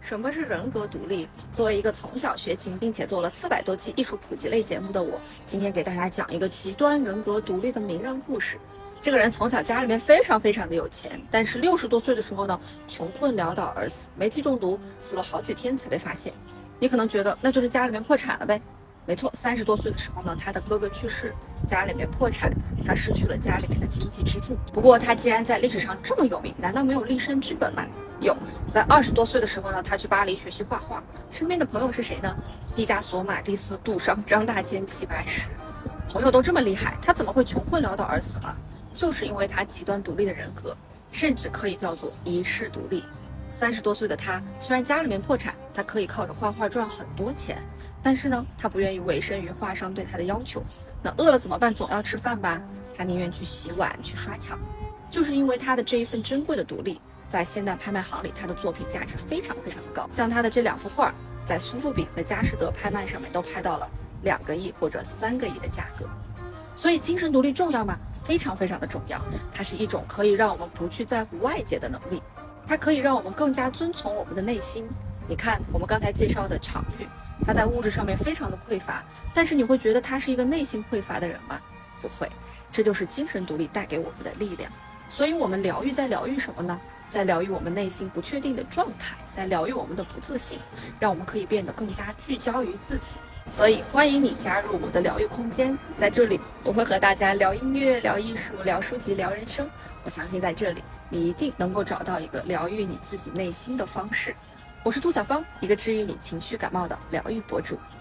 什么是人格独立？作为一个从小学琴并且做了400多期艺术普及类节目的我，今天给大家讲一个极端人格独立的名人故事。这个人从小家里面非常的有钱，但是60多岁的时候呢，穷困潦倒而死，煤气中毒，死了好几天才被发现。你可能觉得那就是家里面破产了呗？没错，30多岁的时候呢，他的哥哥去世，家里面破产，他失去了家里面的经济支柱。不过他既然在历史上这么有名，难道没有立身之本吗？有，在20多岁的时候呢，他去巴黎学习画画，身边的朋友是谁呢？毕加索、马蒂斯、杜尚、张大千、齐白石，朋友都这么厉害，他怎么会穷困潦倒而死呢？就是因为他极端独立的人格，甚至可以叫做遗世独立。30多岁的他，虽然家里面破产，他可以靠着画画赚很多钱，但是呢，他不愿意委身于画商对他的要求。那饿了怎么办？总要吃饭吧，他宁愿去洗碗，去刷墙。就是因为他的这一份珍贵的独立，在现代拍卖行里，他的作品价值非常的高。像他的这2幅画，在苏富比和佳士得拍卖上面都拍到了2个亿或者3个亿的价格。所以精神独立重要吗？非常的重要。它是一种可以让我们不去在乎外界的能力，它可以让我们更加遵从我们的内心。你看我们刚才介绍的常玉，他在物质上面非常的匮乏，但是你会觉得他是一个内心匮乏的人吗？不会，这就是精神独立带给我们的力量。所以我们疗愈在疗愈什么呢？在疗愈我们内心不确定的状态，在疗愈我们的不自信，让我们可以变得更加聚焦于自己。所以欢迎你加入我的疗愈空间，在这里我会和大家聊音乐、聊艺术、聊书籍、聊人生。我相信在这里你一定能够找到一个疗愈你自己内心的方式。我是兔小芳，一个治愈你情绪感冒的疗愈博主。